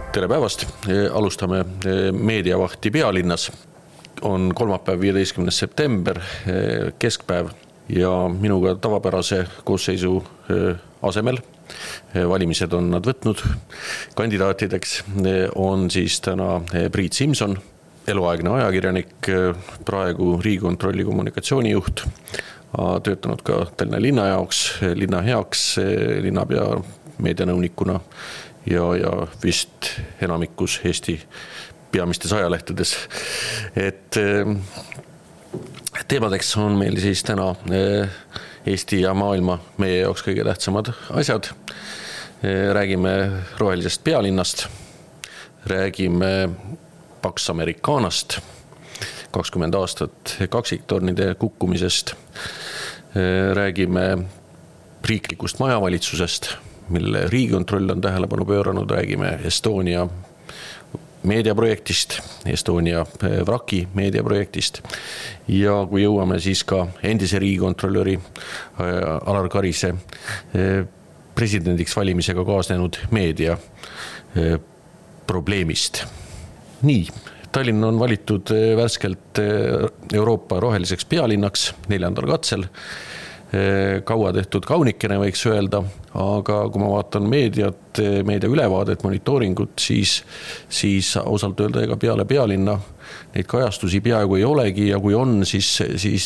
Tere päevast! Alustame meediavahti pealinnas. On kolmapäev 15. september, keskpäev ja minuga tavapärase koosseisu asemel, valimised on nad võtnud kandidaatideks, on siis täna Priit Simson, eluaegne ajakirjanik, praegu Riigikontrolli kommunikatsioonijuht, töötanud ka Tallinna linna jaoks, linna heaks, linnapea meedianõunikuna ja vist enamikus Eesti peamistes ajalehtedes. Et teemadeks on meil siis täna Eesti ja maailma meie jaoks kõige tähtsamad asjad. Räägime rohelisest pealinnast, räägime Pax Americanast, 20 aastat kaksiktornide kukkumisest, räägime riiklikust majavalitsusest, mille Riigikontroll on tähelepanu pööranud, räägime Estonia meediaprojektist, Estonia vraki meediaprojektist ja kui jõuame siis ka endise riigikontrolöri Alar Karise presidendiks valimisega kaasnenud meedia probleemist. Nii, Tallinn on valitud värskelt Euroopa roheliseks pealinnaks 4. katsel. Kaua tehtud kaunikene võiks öelda, aga kui ma vaatan meedia ülevaadet, monitooringut, siis ausalt öelda ega peale pealinna neid kajastusi peaaegu ei olegi ja kui on, siis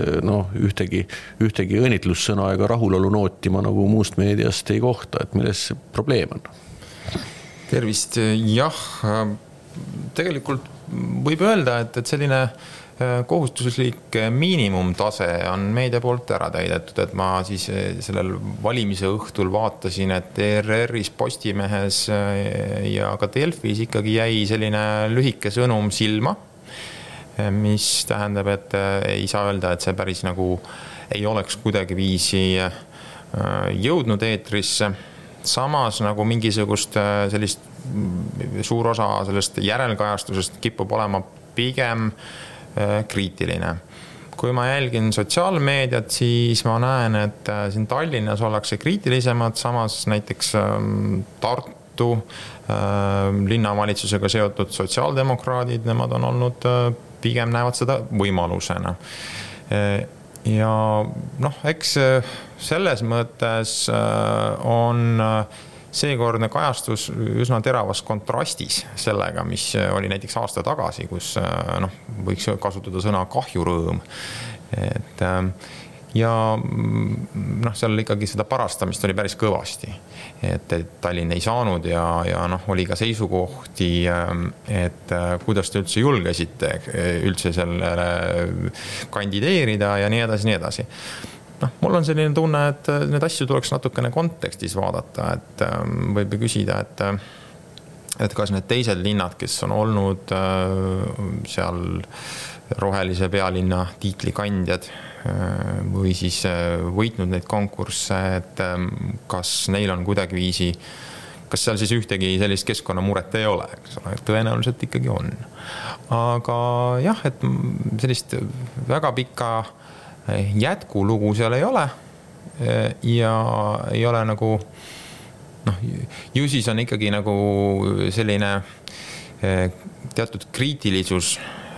ühtegi õnnitlussõna ega rahulolu nooti ma nagu muust meediast ei kohta, et milles see probleem on? Tervist, jah, tegelikult võib öelda, et selline kohustuslik miinimumtase on meedia poolt ära täidetud, et ma siis sellel valimise õhtul vaatasin, et ERR-is, Postimehes ja ka Delfis ikkagi jäi selline lühike sõnum silma, mis tähendab, et ei saa öelda, et see päris nagu ei oleks kuidagi viisi jõudnud eetrisse. Samas nagu mingisugust sellist suur osa sellest järelkajastusest kipub olema pigem kriitiline. Kui ma jälgin sotsiaalmeediat, siis ma näen, et siin Tallinnas ollakse kriitilisemad, samas näiteks Tartu linnavalitsusega seotud sotsiaaldemokraadid, nemad on olnud, pigem näevad seda võimalusena. Ja eks selles mõttes on seekordne kajastus üsna teravas kontrastis sellega, mis oli näiteks aasta tagasi, kus võiks kasutada sõna kahjurõõm. Ja seal ikkagi seda parastamist oli päris kõvasti, et Tallinn ei saanud ja oli ka seisukohti, et kuidas te üldse julgesite üldse sellele kandideerida ja nii edasi. Mul on selline tunne, et need asju tuleks natukene kontekstis vaadata, et võib küsida, et kas need teised linnad, kes on olnud seal rohelise pealinna tiitlikandjad või siis võitnud neid konkursse, et kas neil on kuidagi viisi, kas seal siis ühtegi sellist keskkonnamuret ei ole, tõenäoliselt ikkagi on. Aga jah, et sellist väga pikka jätkulugu seal ei ole ja ei ole nagu ju siis on ikkagi nagu selline teatud kriitilisus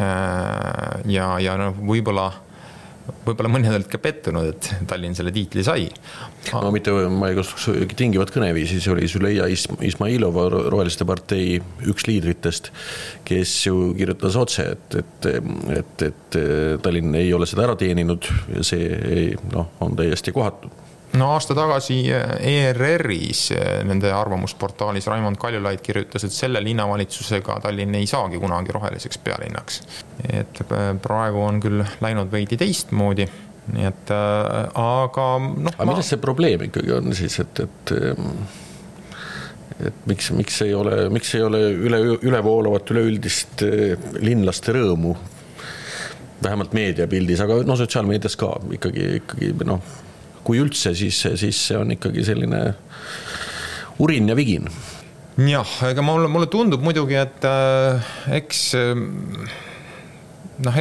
ja võib-olla mõnedelt ka pettunud, et Tallinn selle tiitli sai. Mitte ma ei kasuks tingivat kõneviisi, see oli Züleyxa Izmailova Roheliste partei üks liidritest, kes ju kirjutas otse, et Tallinn ei ole seda ära teeninud ja see on täiesti kohatu. Aasta tagasi ERR-is nende arvamusportaalis Raimond Kaljulaid kirjutas, et selle linnavalitsusega Tallinn ei saagi kunagi roheliseks pealinnaks. Et praegu on küll läinud veidi teistmoodi. Nii et, aga milles see probleem ikkagi on siis, et miks ei ole ülevoolavat üleüldist linlaste rõõmu, vähemalt meediapildis, aga sotsiaalmeedias ka ikkagi kui üldse, siis see on ikkagi selline urin ja vigin. Jah, ega mulle tundub muidugi, et eks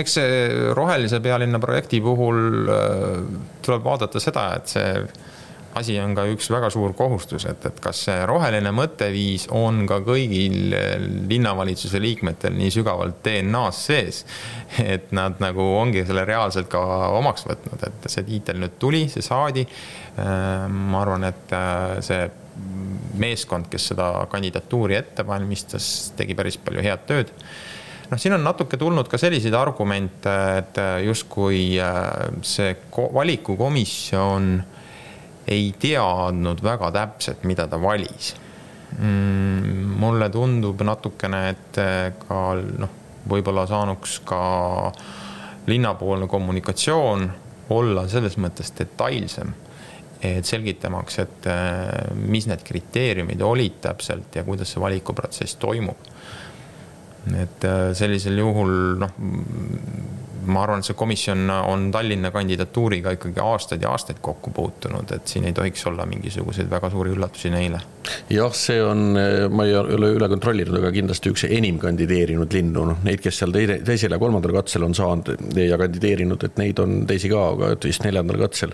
see rohelise pealinna projekti puhul tuleb vaadata seda, et see asi on ka üks väga suur kohustus, et kas see roheline mõtteviis on ka kõigil linnavalitsuse liikmetel nii sügavalt DNA-s sees, et nad nagu ongi selle reaalselt ka omaks võtnud, et see tiitel nüüd tuli, see saadi. Ma arvan, et see meeskond, kes seda kandidatuuri ette valmistas, tegi päris palju head tööd. Siin on natuke tulnud ka selliseid argumente, et justkui see valikukomisjon ei teadnud väga täpselt, mida ta valis. Mulle tundub natukene, et ka võib-olla saanuks ka linnapoolne kommunikatsioon olla selles mõttes detailsem, et selgitamaks, et mis need kriteeriumid olid täpselt ja kuidas see valikuprotsess toimub. Et sellisel juhul, ma arvan, et see komisjon on Tallinna kandidatuuriga ikkagi aastaid ja aastaid kokku puutunud, et siin ei tohiks olla mingisuguseid väga suuri üllatusi neile. Jah, see on, ma ei ole üle kontrollinud, aga kindlasti üks enim kandideerinud linnu, neid, kes seal teisel ja kolmandal katsel on saanud ja kandideerinud, et neid on teisi ka, aga vist 4. katsel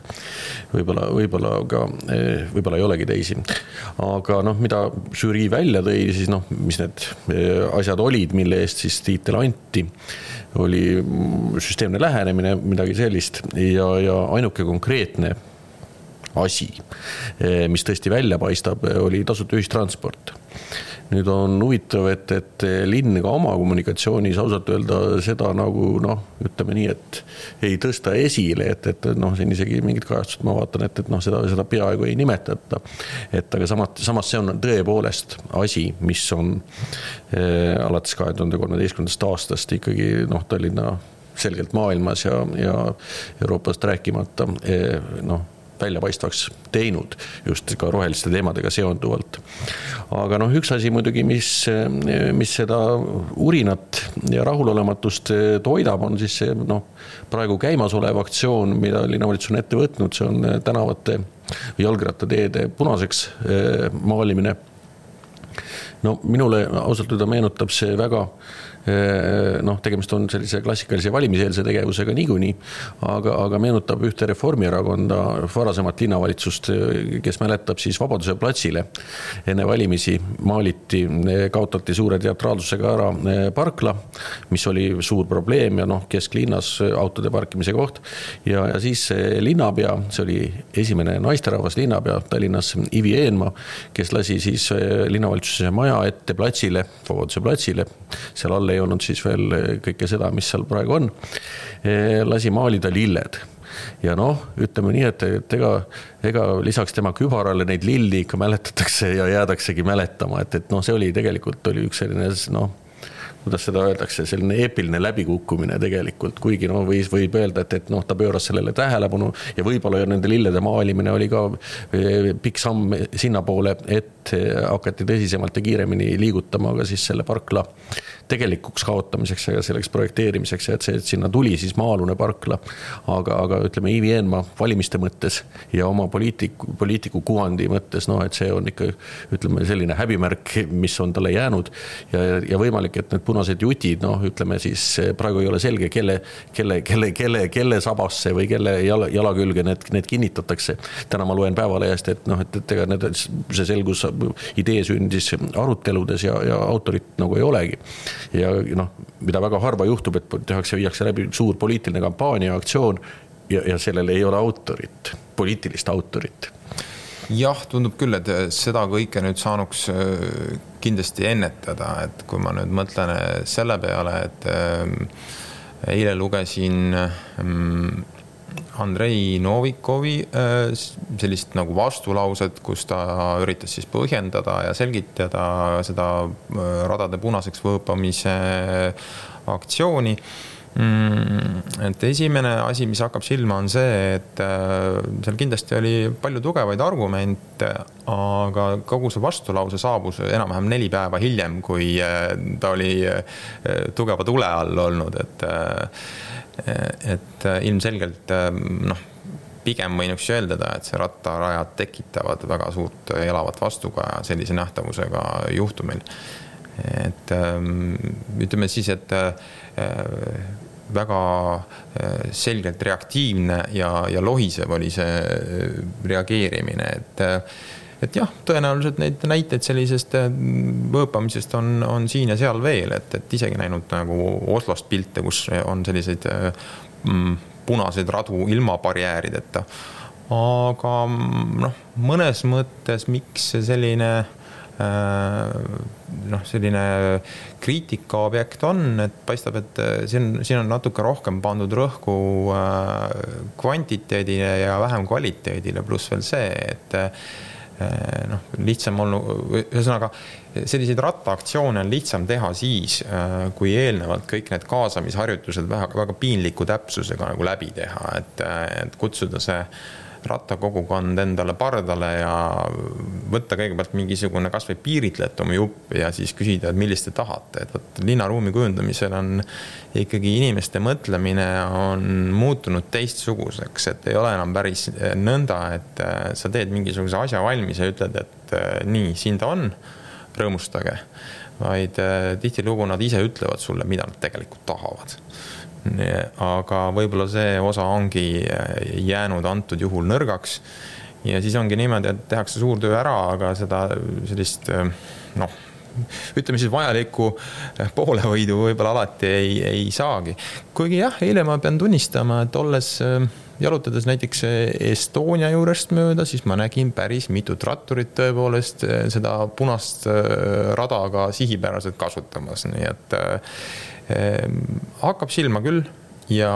võib-olla ei olegi teisi. Aga mida žürii välja tõi, siis mis need asjad olid, mille eest siis tiitel anti, oli süsteemne lähenemine, midagi sellist ja ainuke konkreetne asi, mis tõesti välja paistab, oli tasuta ühistransport. Nüüd on huvitav, et linn ka oma kommunikatsioonis ausalt öelda seda nagu, ütleme nii, et ei tõsta esile, et siin isegi mingid kajastused ma vaatan, et seda peaaegu ei nimetata. Aga samas see on tõepoolest asi, mis on alates 2013. aastast ikkagi Tallinna selgelt maailmas ja Euroopast rääkimata väljapaistvaks teinud just ka roheliste teemadega seonduvalt. Aga üks asi muidugi, mis seda urinat ja rahulolematust toidab, on siis see praegu käimasolev aktsioon, mida linnavalitsus on ette võtnud, see on tänavate jalgrattateede punaseks maalimine. Minule ausalt öelda meenutab see väga tegemist on sellise klassikalise valimiseelse tegevusega niikuinii, aga meenutab ühte Reformierakonda varasemat linnavalitsust, kes mäletab siis Vabaduse platsile. Enne valimisi maaliti, kaotati suure teatraalsusega ära parkla, mis oli suur probleem ja kesklinnas autode parkimise koht. Ja siis linnapea, see oli esimene naisterahvas linnapea Tallinnas, Ivi Eenmaa, kes lasi siis linnavalitsuse maja ette platsile, Vabaduse platsile, seal alla ei olnud siis veel kõike seda, mis seal praegu on, lasi maalida lilled. Ja ütleme nii, et ega lisaks tema kübarale neid lilli ikka mäletatakse ja jäädaksegi mäletama, et see oli tegelikult üks selline, kuidas seda öeldakse, selline eepiline läbikukkumine tegelikult, kuigi võib öelda, et ta pööras sellele tähelepanu ja võib-olla nende lillede maalimine oli ka pikk samm sinna poole, et hakati tõsisemalt ja kiiremini liigutama ka siis selle parkla tegelikuks kaotamiseks ja selleks projekteerimiseks ja et sinna tuli siis maalune parkla, aga ütleme Ivi Eenmaa valimiste mõttes ja oma poliitiku kuvandi mõttes, et see on ikka ütleme selline häbimärk, mis on talle jäänud ja võimalik, et need punased jutid, ütleme siis praegu ei ole selge, kelle sabasse või kelle jala külge need kinnitatakse. Täna ma loen Päevalehest, et see selgus idee sündis aruteludes ja autorit nagu ei olegi. Ja mida väga harva juhtub, et viiakse läbi suur poliitiline kampaania, aktsioon ja sellele ei ole autorit, poliitilist autorit. Jah, tundub küll, et seda kõike nüüd saanuks kindlasti ennetada, et kui ma nüüd mõtlen selle peale, et eile lugesin Andrei Novikovi sellist nagu vastulauset, kus ta üritas siis põhjendada ja selgitada seda radade punaseks võõpamise aktsiooni. Et esimene asi, mis hakkab silma, on see, et seal kindlasti oli palju tugevaid argumente, aga kogu see vastulause saabus enam-vähem 4 päeva hiljem, kui ta oli tugeva tule all olnud, et ilmselgelt pigem võinuks öeldada, et see rattarajad tekitavad väga suurt elavat vastukaja sellise nähtavusega juhtumil. Et ütleme siis, et väga selgelt reaktiivne ja lohisev oli see reageerimine, et jah, tõenäoliselt neid näiteid sellisest võõpamisest on siin ja seal veel, et isegi näinud nagu Oslost pilte, kus on selliseid punaseid radu ilma barjäärideta. Aga mõnes mõttes, miks selline kriitika objekt on, et paistab, et siin on natuke rohkem pandud rõhku kvantiteedile ja vähem kvaliteedile, pluss veel see, et lihtsam olnud, ühesõnaga selliseid rattaaktsioone on lihtsam teha siis, kui eelnevalt kõik need kaasamisharjutused väga piinliku täpsusega nagu läbi teha, et kutsuda see rattakogukond endale pardale ja võtta kõigepealt mingisugune kas või piiritletum jupp ja siis küsida, et millist te tahate. Et linnaruumi kujundamisel on ikkagi inimeste mõtlemine on muutunud teistsuguseks, et ei ole enam päris nõnda, et sa teed mingisuguse asja valmis ja ütled, et nii, siin ta on, rõõmustage, vaid tihtilugu nad ise ütlevad sulle, mida nad tegelikult tahavad. Aga võib-olla see osa ongi jäänud antud juhul nõrgaks ja siis ongi niimoodi, et tehakse suur töö ära, aga seda sellist ütleme siis vajalikku poolehoidu võib-olla alati ei saagi. Kuigi jah, eile ma pean tunnistama, et olles jalutades näiteks Estonia juurest mööda, siis ma nägin päris mitut ratturit tõepoolest seda punast rada ka sihipäraselt kasutamas, nii et hakkab silma küll ja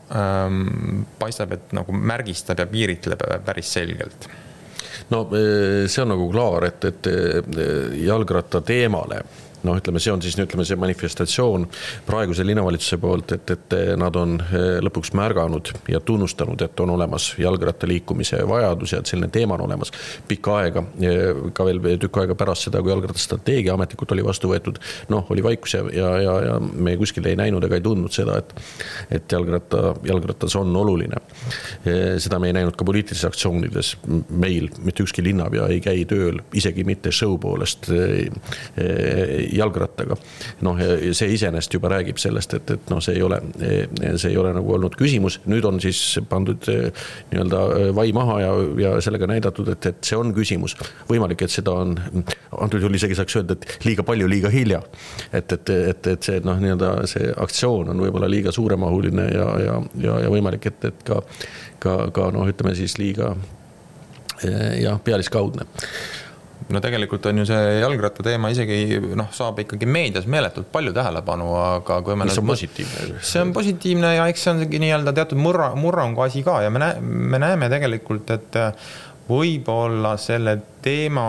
paistab, et nagu märgistab ja piiritleb päris selgelt. No see on nagu klaar, et jalgratta teemale, ütleme, see on siis see manifestatsioon praeguse linnavalitsuse poolt, et nad on lõpuks märganud ja tunnustanud, et on olemas jalgrattaliikumise vajadus ja et selline teema on olemas pikka aega, ka veel tükk aega pärast seda, kui jalgrattastrateegia ametlikult oli vastu võetud, oli vaikus ja me kuskil ei näinud ega ei tundnud seda, et jalgratas on oluline. Seda me ei näinud ka poliitilises aktsioonides meil, mitte ükski linnapea ei käi tööl, isegi mitte show poolest jalgrattaga. See iseenest juba räägib sellest, et see ei ole nagu olnud küsimus. Nüüd on siis pandud nii-öelda vai maha ja sellega näidatud, et see on küsimus. Võimalik, et seda on, antud juhul isegi saaks öelda, et liiga palju, liiga hilja. Et see, nii-öelda see aktsioon on võib-olla liiga suuremahuline ja võimalik, et ka ütleme siis liiga pealiskaudne. No tegelikult on ju see jalgratta teema isegi saab ikkagi meedias meeletult palju tähelepanu, aga kui me see on positiivne. See on positiivne ja eks see on nii-öelda teatud murrangu asi ka ja me näeme tegelikult, et võib-olla selle teema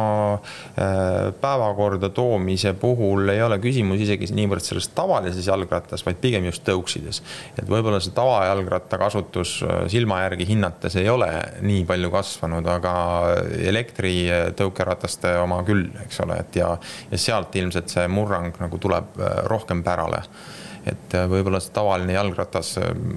päevakorda toomise puhul ei ole küsimus isegi niivõrd selles tavalises jalgrattas, vaid pigem just tõuksides. Et võib-olla see tavajalgratta kasutus silma järgi hinnates ei ole nii palju kasvanud, aga elektri tõukerataste oma küll, eks ole, et ja sealt ilmselt see murrang nagu tuleb rohkem pärale. Et võib-olla see tavaline jalgratas,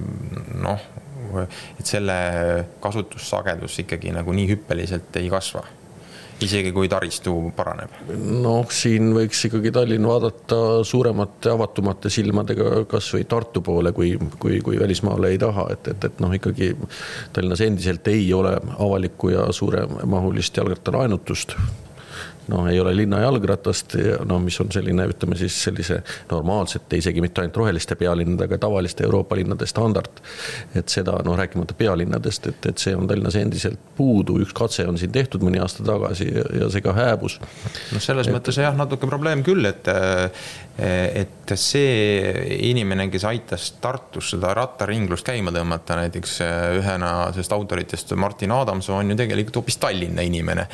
et selle kasutussagedus ikkagi nagu nii hüppeliselt ei kasva, isegi kui taristu paraneb. Siin võiks ikkagi Tallinn vaadata suuremate avatumate silmadega kas või Tartu poole, kui välismaale ei taha, et ikkagi Tallinnas endiselt ei ole avalikku ja suuremahulist jalgrattalaenutust. Ei ole linna jalgratast, mis on selline, ütleme siis sellise normaalsete, isegi mitte ainult roheliste pealinnadega, tavaliste Euroopa linnade standard. Et seda, rääkimata pealinnadest, et see on Tallinnas endiselt puudu. Üks katse on siin tehtud mõni aasta tagasi ja see ka hääbus. Selles mõttes jah, natuke probleem küll, et see inimene, kes aitas Tartus seda rattaringlust käima tõmmata, näiteks ühena sest autoritest Martin Adamson on ju tegelikult hoopis Tallinna inimene.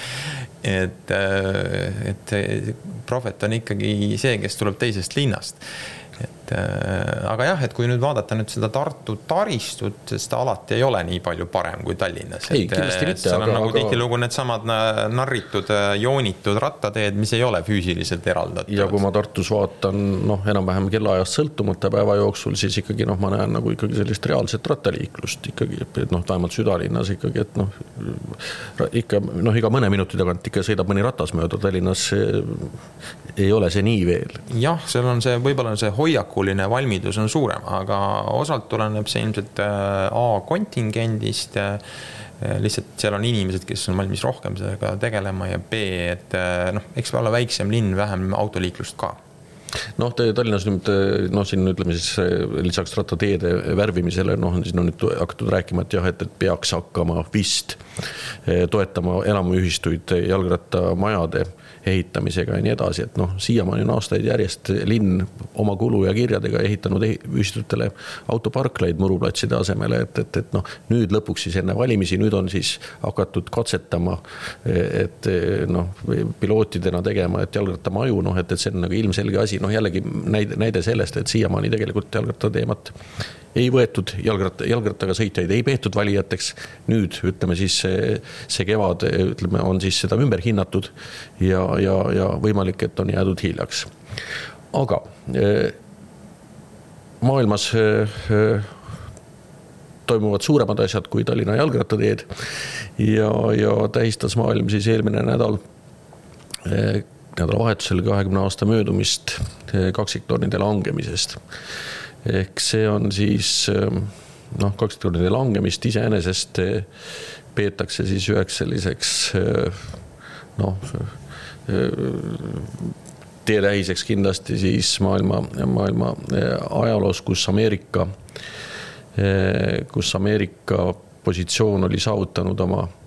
Et Prohvet on ikkagi see, kes tuleb teisest linnast. Aga jah, et kui nüüd vaadata nüüd seda Tartu taristut, sest ta alati ei ole nii palju parem kui Tallinnas. Ei, kindlasti mitte. Seal on nagu tihtilugu need samad narritud, joonitud rattateed, mis ei ole füüsiliselt eraldatud. Ja kui ma Tartus vaatan, enam-vähem kellaajast sõltumata päeva jooksul, siis ikkagi ma näen nagu ikkagi sellist reaalset rattaliiklust ikkagi, et vähemalt südalinnas ikkagi, et iga mõne minuti tagant ikka sõidab mõni ratas mööda. Tallinnas ei ole see nii veel. Jah, seal on see, võib-olla see hoiakuline valmidus on suurem, aga osalt tuleneb see ilmselt A kontingendist, lihtsalt seal on inimesed, kes on valmis rohkem sellega tegelema ja B, et eks olla väiksem linn, vähem autoliiklust ka. Tallinnas nüüd, siin ütleme siis lisaks rattateede värvimisele, siis nüüd hakatud rääkima, et jah, et peaks hakkama vist toetama elamuühistuid jalgrattamajade ehitamisega ja nii edasi, et siiamaani on aastaid järjest linn oma kulu ja kirjadega ehitanud ühistutele autoparklaid muruplatside asemele, et nüüd lõpuks siis enne valimisi, nüüd on siis hakatud katsetama, et pilootidena tegema, et jalgrattamaju, et see on nagu ilmselge asi, jällegi näide sellest, et siiamaani tegelikult jalgrattateemat ei võetud, jalgrattaga sõitjaid ei peetud valijateks, nüüd ütleme siis see kevad on siis seda ümber hinnatud ja võimalik, et on jäädud hiljaks. Aga maailmas toimuvad suuremad asjad kui Tallinna jalgrattateed ja tähistas maailm siis eelmine nädalavahetusel 20 aasta möödumist kaksiktornide langemisest. Ehk see on siis kaksiktornide langemist iseenesest peetakse siis üheks selliseks teetähiseks kindlasti siis maailma ajaloos, kus Ameerika positsioon oli saavutanud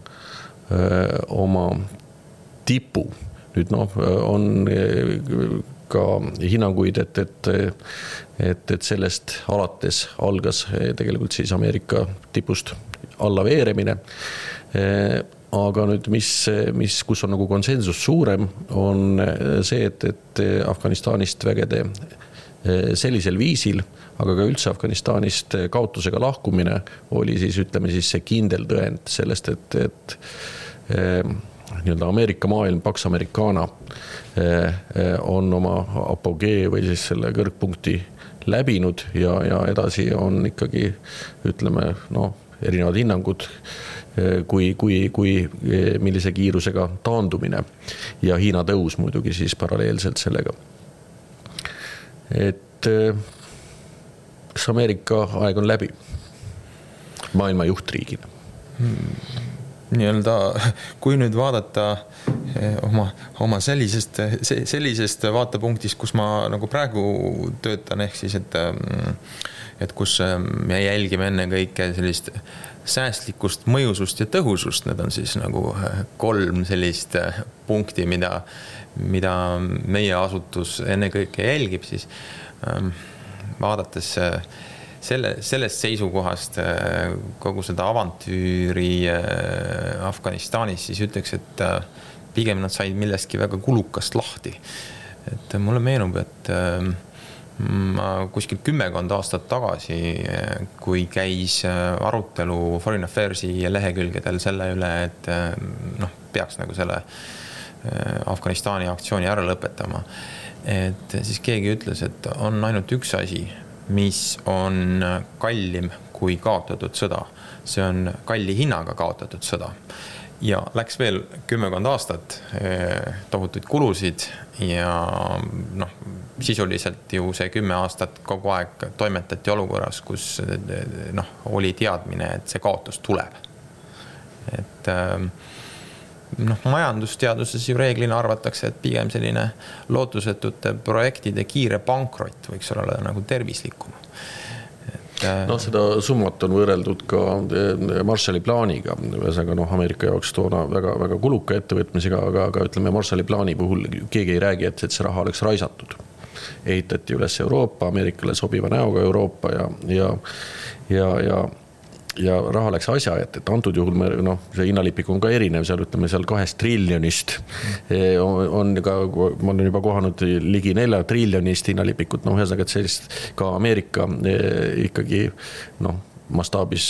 oma tipu. Nüüd on ka hinnanguid, et sellest alates algas tegelikult siis Ameerika tipust alla veeremine. Aga nüüd, kus on nagu konsensus suurem, on see, et Afganistanist vägede sellisel viisil, aga ka üldse Afganistanist kaotusega lahkumine oli siis, ütleme siis see kindel tõend sellest, et nii-öelda Ameerika maailm, Pax Americana on oma apogee või siis selle kõrgpunkti läbinud ja edasi on ikkagi, ütleme, erinevad hinnangud, kui millise kiirusega taandumine ja Hiina tõus muidugi siis paralleelselt sellega. Et kas Ameerika aeg on läbi maailma juhtriigina? Nii-öelda, kui nüüd vaadata oma sellisest vaatepunktist, kus ma nagu praegu töötan, ehk siis, et kus me jälgime enne kõike sellist säästlikust, mõjusust ja tõhusust, need on siis nagu 3 sellist punkti, mida meie asutus enne kõike jälgib, siis vaadates sellest seisukohast kogu seda avantüüri Afganistanis, siis ütleks, et pigem nad said millestki väga kulukast lahti. Et mulle meenub, et ma kuskil 10 aastat tagasi, kui käis arutelu Foreign Affairsi lehekülgedel selle üle, et peaks nagu selle Afganistani aktsiooni ära lõpetama, et siis keegi ütles, et on ainult üks asi, mis on kallim kui kaotatud sõda. See on kalli hinnaga kaotatud sõda. Ja läks veel 10 aastat, tohutuid kulusid ja sisuliselt ju see 10 aastat kogu aeg toimetati olukorras, kus oli teadmine, et see kaotus tuleb. Et majandusteaduses ju reeglina arvatakse, et pigem selline lootusetute projektide kiire pankrot võiks olla nagu tervislikum. Seda summat on võrreldud ka Marshalli plaaniga. Ühesõnaga, Ameerika jaoks toona väga, väga kuluka ettevõtmisega, aga ütleme Marshalli plaani puhul keegi ei räägi, et see raha oleks raisatud. Ehitati üles Euroopa, Ameerikale sobiva näoga Euroopa ja raha läks asja, et antud juhul see hinnalipik on ka erinev, seal ütleme seal 2 triljonist on ka, ma olen juba kohanud ligi 4 triljonist hinnalipikut, ühesõnaga, et sellist ka Ameerika ikkagi mastaabis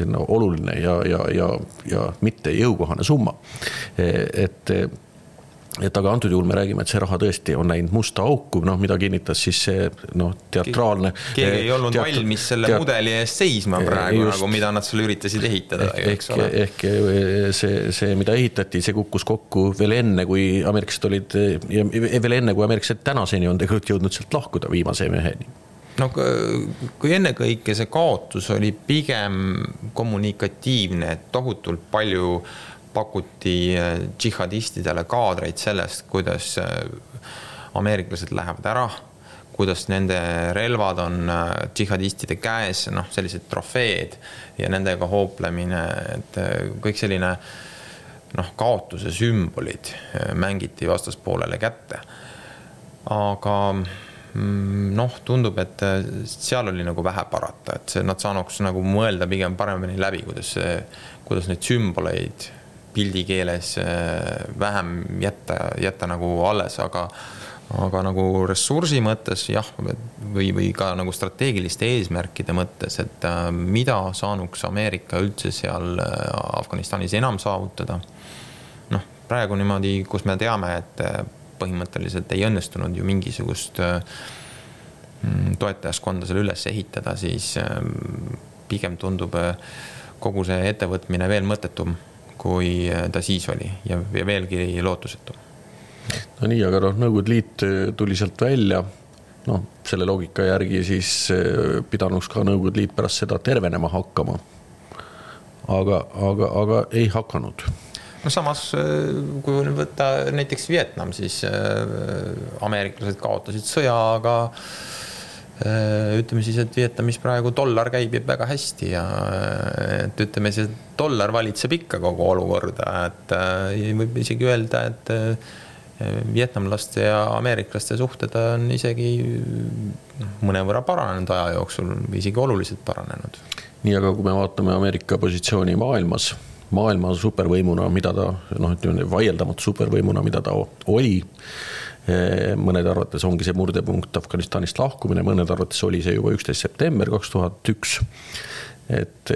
oluline ja mitte jõukohane summa. Et et aga antud juhul me räägime, et see raha tõesti on läinud musta auku, mida kinnitas siis see teatraalne. Keegi ei olnud valmis selle mudeli eest seisma praegu, nagu mida nad sulle üritasid ehitada. Ehk see, mida ehitati, see kukkus kokku veel enne, kui ameeriklased olid, ja veel enne, kui ameeriklased tänaseni on tegelikult jõudnud sealt lahkuda viimase meheni. No kui enne kõike see kaotus oli pigem kommunikatiivne, et tohutult palju pakuti džihadistidele kaadreid sellest, kuidas ameeriklased lähevad ära, kuidas nende relvad on džihadistide käes, sellised trofeed ja nendega hooplemine, et kõik selline kaotuse sümbolid mängiti vastaspoolele kätte. Aga tundub, et seal oli nagu vähe parata, et nad saanuks nagu mõelda pigem paremini läbi, kuidas neid sümboleid pildi keeles vähem jätta nagu alles, aga nagu ressursi mõttes jah, või ka nagu strateegiliste eesmärkide mõttes, et mida saanuks Ameerika üldse seal Afganistanis enam saavutada. Praegu niimoodi, kus me teame, et põhimõtteliselt ei õnnestunud ju mingisugust toetajaskonda selle üles ehitada, siis pigem tundub kogu see ettevõtmine veel mõttetum, kui ta siis oli ja veelgi lootusetu. No nii, aga Nõukogude Liit tuli sealt välja, selle loogika järgi siis pidanuks ka Nõukogude Liit pärast seda tervenema hakkama, aga ei hakanud. Samas, kui võtta näiteks Vietnam, siis ameeriklased kaotasid sõja, aga ütleme siis, et Vietnamis praegu dollar käib väga hästi ja et ütleme siis, et dollar valitseb ikka kogu olukorda, et võib isegi öelda, et vietnamlaste ja ameeriklaste suhted on isegi mõnevõrra paranenud aja jooksul või isegi oluliselt paranenud. Nii, aga kui me vaatame Ameerika positsiooni maailma supervõimuna, mida ta, vaieldamatu supervõimuna, mida ta oli, mõned arvates ongi see murdepunkt Afganistanist lahkumine, mõned arvates oli see juba 11. september 2001, et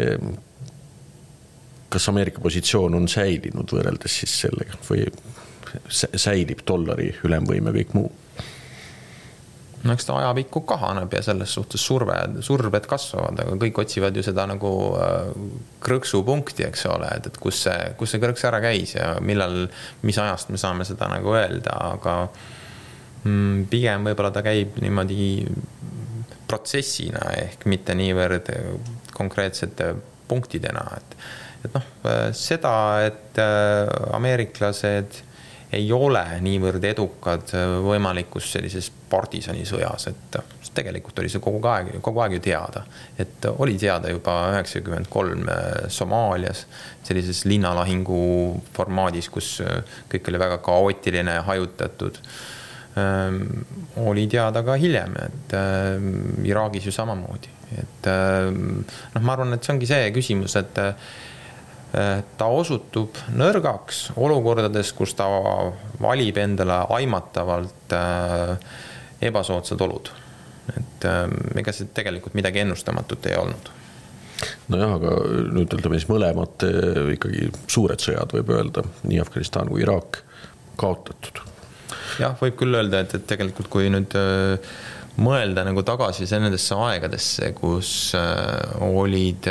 kas Ameerika positsioon on säilinud võrreldes siis sellega või säilib dollari ülemvõim ja kõik muu? Eks ta ajapikku kahaneb ja selles suhtes surved kasvavad, aga kõik otsivad ju seda nagu krõksupunkti, eks ole, et kus see krõks ära käis ja mis ajast me saame seda nagu öelda, aga pigem võib-olla ta käib niimoodi protsessina ehk mitte niivõrd konkreetsete punktidena, et seda, et ameeriklased ei ole niivõrd edukad võimalikus sellises partisanisõjas, et tegelikult oli see kogu aeg ju teada, et oli teada juba 93 Somaalias sellises linnalahingu formaadis, kus kõik oli väga kaootiline ja hajutatud. Oli teada ka hiljem, et Iraagis ju samamoodi, et ma arvan, et see ongi see küsimus, et ta osutub nõrgaks olukordades, kus ta valib endale aimatavalt ebasoodsad olud. Et ega see tegelikult midagi ennustamatut ei olnud. Nojah, aga nüüd ütleme siis mõlemad ikkagi suured sõjad võib öelda, nii Afganistan kui Iraak kaotatud. Jah, võib küll öelda, et tegelikult kui nüüd mõelda nagu tagasi nendesse aegadesse, kus olid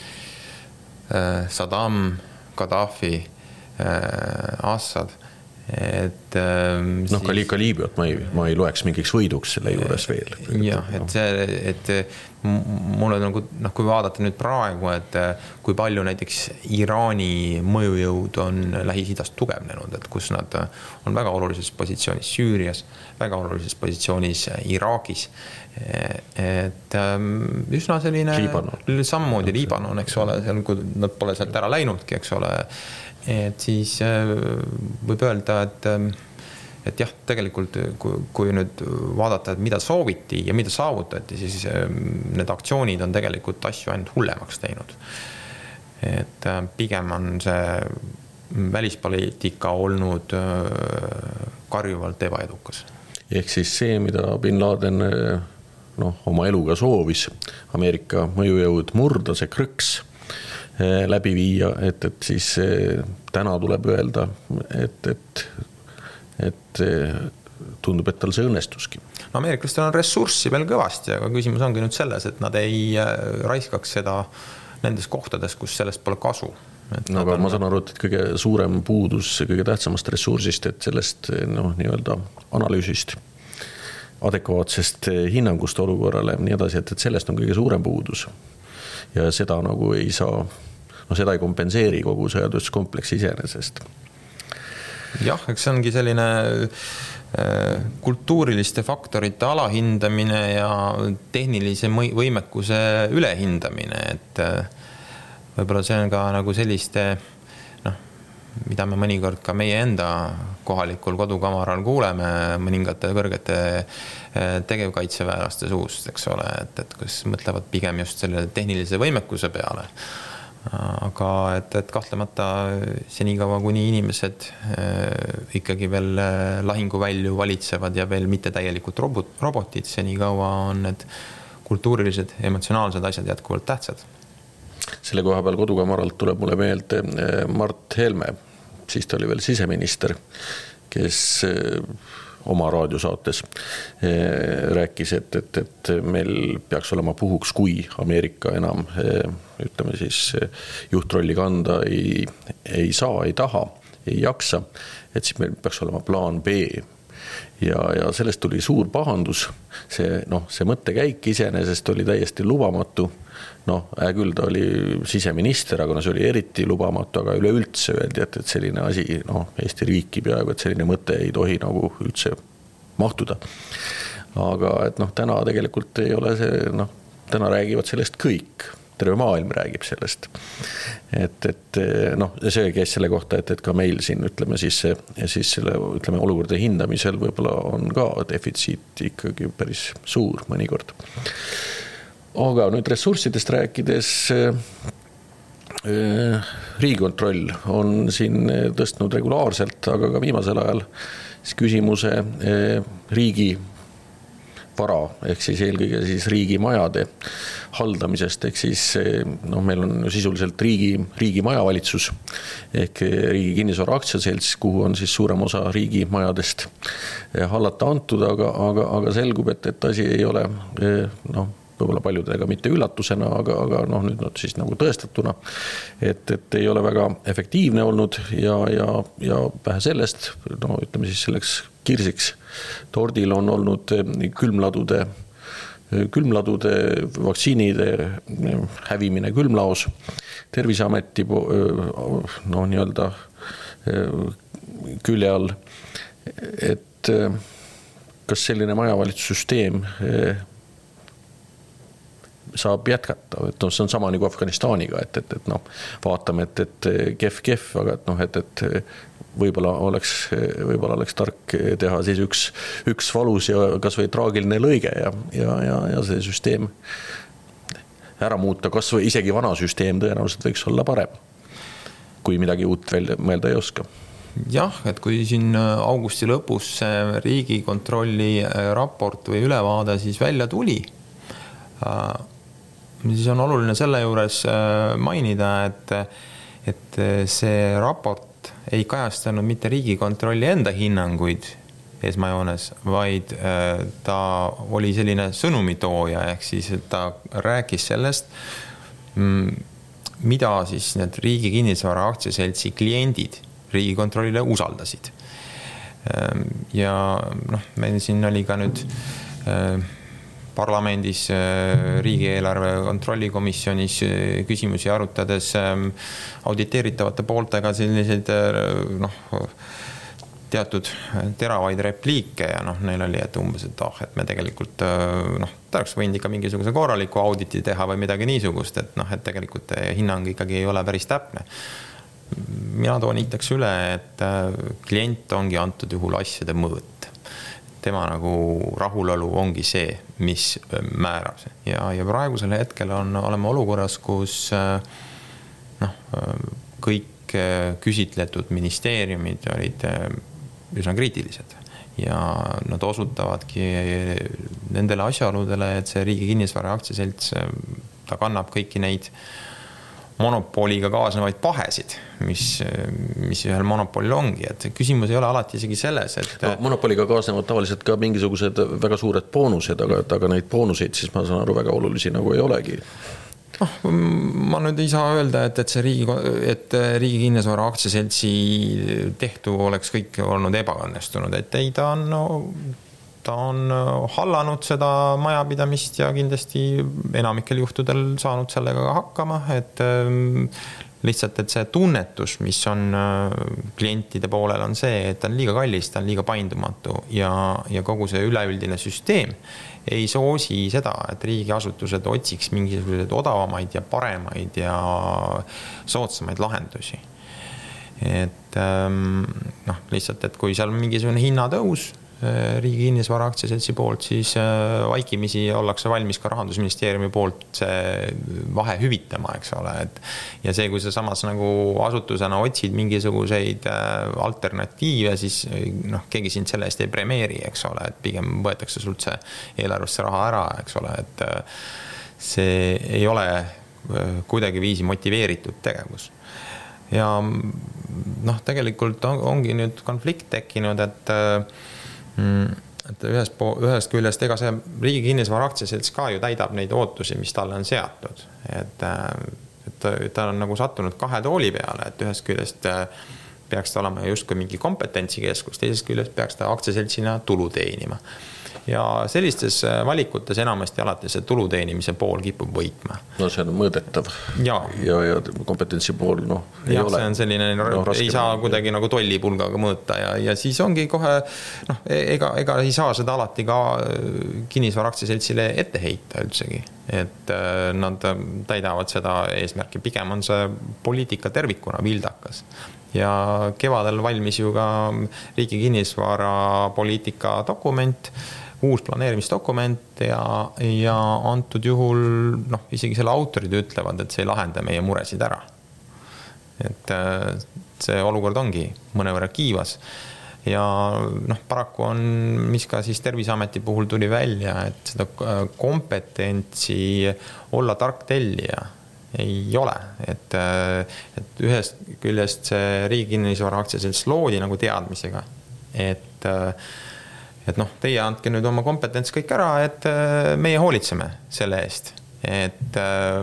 Saddam, Gaddafi, Assad, et ka Liibüat ma ei loeks mingiks võiduks selle juures veel. Jah, et mulle nagu, kui vaadata nüüd praegu, et kui palju näiteks Iraani mõjujõud on Lähis-Idast tugevnenud, et kus nad on väga olulises positsioonis Süürias, väga olulises positsioonis Iraagis, et üsna selline sammoodi Liibanon, eks ole, seal, kui nad pole sealt ära läinudki, eks ole, et siis võib öelda, et jah, tegelikult kui nüüd vaadata, et mida sooviti ja mida saavutati, siis need aktsioonid on tegelikult asju ainult hullemaks teinud. Et pigem on see välispoliitika olnud karjuvalt ebaedukas. Ehk siis see, mida Bin Laden oma eluga soovis, Ameerika mõjujõud murda, see krõks läbi viia, et siis täna tuleb öelda, et et tundub, et tal see õnnestuski. No ameeriklastel on ressurssi veel kõvasti, aga küsimus ongi nüüd selles, et nad ei raiskaks seda nendes kohtades, kus sellest pole kasu. No, aga ma saan aru, et kõige suurem puudus, kõige tähtsamast ressursist, et sellest nii-öelda analüüsist, adekvaatsest hinnangust olukorrale nii edasi, et sellest on kõige suurem puudus. Ja seda nagu ei saa, seda ei kompenseeri kogu sõjatööstuskompleks iseenesest. Jah, eks see ongi selline kultuuriliste faktorite alahindamine ja tehnilise võimekuse ülehindamine, et võib-olla see on ka nagu selliste, mida me mõnikord ka meie enda kohalikul kodukamaral kuuleme mõningate kõrgete tegevkaitseväelaste suust, eks ole, et kus mõtlevad pigem just selle tehnilise võimekuse peale. Aga et kahtlemata senikaua, kuni inimesed ikkagi veel lahinguvälju valitsevad ja veel mitte täielikult robotid, senikaua on need kultuurilised, emotsionaalsed asjad jätkuvalt tähtsad. Selle koha peal kodukamaralt tuleb mulle meelde Mart Helme, siis ta oli veel siseminister, kes oma raadiosaates rääkis, et meil peaks olema puhuks, kui Ameerika enam ütleme siis juhtrolli kanda ei saa, ei taha, ei jaksa, et siis meil peaks olema plaan B. Ja sellest tuli suur pahandus, see mõttekäik iseenesest oli täiesti lubamatu, küll ta oli siseminister, aga see oli eriti lubamatu, aga üleüldse öeldi, et selline asi, Eesti riiki peaaegu, et selline mõte ei tohi nagu üldse mahtuda. Aga et täna tegelikult ei ole see, täna räägivad sellest kõik, terve maailm räägib sellest. Et see käis selle kohta, et ka meil siin, ütleme siis selle, olukorde hindamisel võib-olla on ka defitsiit ikkagi päris suur mõnikord. Aga nüüd ressurssidest rääkides, Riigikontroll on siin tõstnud regulaarselt, aga ka viimasel ajal küsimuse riigi vara, ehk siis eelkõige siis riigimajade haldamisest, ehk siis meil on sisuliselt riigi majavalitsus ehk Riigi Kinnisvara Aktsiaselts, kuhu on siis suurem osa riigimajadest hallata antud, aga selgub, et asi ei ole võib-olla paljudega mitte üllatusena, aga nüüd siis nagu tõestatuna, et ei ole väga efektiivne olnud ja vähe sellest, ütleme siis selleks kirsiks tordil on olnud külmladude vaktsiinide hävimine külmlaos, Terviseameti nii-öelda külje all, et kas selline majavalitsussüsteem saab jätkata, et see on sama nagu Afganistaniga, et vaatame, et kehv, aga et võib-olla oleks tark teha siis üks valus ja kas või traagiline lõige ja see süsteem ära muuta, kas või isegi vana süsteem tõenäoliselt võiks olla parem, kui midagi uut välja mõelda ei oska. Jah, et kui siin augusti lõpus Riigikontrolli raport või ülevaade siis välja tuli, siis on oluline selle juures mainida, et see raport ei kajastanud mitte Riigikontrolli enda hinnanguid esmajoones, vaid ta oli selline sõnumitooja, ehk siis ta rääkis sellest, mida siis need Riigi Kinnisvara Aktsiaseltsi kliendid Riigikontrollile usaldasid. Ja meil siin oli ka nüüd parlamendis riigieelarve kontrollikomisjonis küsimusi arutades auditeeritavate pooltega selliseid teatud teravaid repliike ja neil oli, et umbes, et me tegelikult ta oleks võinud ikka mingisuguse korraliku auditi teha või midagi niisugust, et tegelikult hinnang ikkagi ei ole päris täpne. Mina toonitaks üle, et klient ongi antud juhul asjade mõõt. Tema nagu rahulolu ongi see, mis määrab. Ja praegusel hetkel oleme olukorras, kus kõik küsitletud ministeeriumid olid üsna kriitilised ja nad osutavadki nendele asjaoludele, et see Riigi Kinnisvara Aktsiaselts, ta kannab kõiki neid monopoliga kaasnevaid pahesid, mis ühel monopolil ongi, et küsimus ei ole alati isegi selles, et no, monopoliga kaasnevad tavaliselt ka mingisugused väga suured boonused, aga neid boonuseid siis ma saan aru väga olulisi nagu ei olegi. Ma nüüd ei saa öelda, et see riigi kinnisvara aktsiaseltsi tehtu oleks kõik olnud ebaõnnestunud, et ei, ta on hallanud seda majapidamist ja kindlasti enamikel juhtudel saanud sellega ka hakkama, et lihtsalt, et see tunnetus, mis on klientide poolel, on see, et ta on liiga kallis, ta on liiga paindumatu ja kogu see üleüldine süsteem ei soosi seda, et riigiasutused otsiks mingisuguseid odavamaid ja paremaid ja soodsamaid lahendusi. Et lihtsalt, et kui seal on mingisugune hinnatõus riigi kinnisvara aktsiaseltsi poolt, siis vaikimisi ollakse valmis ka Rahandusministeeriumi poolt see vahe hüvitama, eks ole. Ja see, kui sa samas nagu asutusena otsid mingisuguseid alternatiive, siis keegi sind selle eest ei premeeri, eks ole, et pigem võetakse sult see eelarvesse raha ära, eks ole, et see ei ole kuidagi viisi motiveeritud tegevus. Ja tegelikult ongi nüüd konflikt tekkinud, et ühest küljest ega see riigi kinnisvara aktsiaselts ka ju täidab neid ootusi, mis talle on seatud. Et ta on nagu sattunud kahe tooli peale, et ühest küljest peaks ta olema justkui mingi kompetentsikeskus, teisest küljest peaks ta aktsiaseltsina tulu teenima. Ja sellistes valikutes enamasti alati see tulu teenimise pool kipub võitma. No see on mõõdetav ja kompetentsi pool ei ole. See on selline, ei saa kuidagi nagu tollipulgaga mõõta ja siis ongi kohe, ega ei saa seda alati ka kinnisvara aktsiaseltsile ette heita üldsegi, et nad täidavad seda eesmärki, pigem on see poliitika tervikuna vildakas. Ja kevadel valmis ju ka riigi kinnisvara poliitika dokument, uus planeerimisdokument ja antud juhul isegi selle autorid ütlevad, et see ei lahenda meie muresid ära. Et see olukord ongi mõnevõrra kiivas ja paraku on, mis ka siis Terviseameti puhul tuli välja, et seda kompetentsi olla tark tellija ei ole, et ühest küljest see riigi kinnisvara aktsiaselts loodi nagu teadmisega, et teie andke nüüd oma kompetents kõik ära, et meie hoolitseme selle eest, et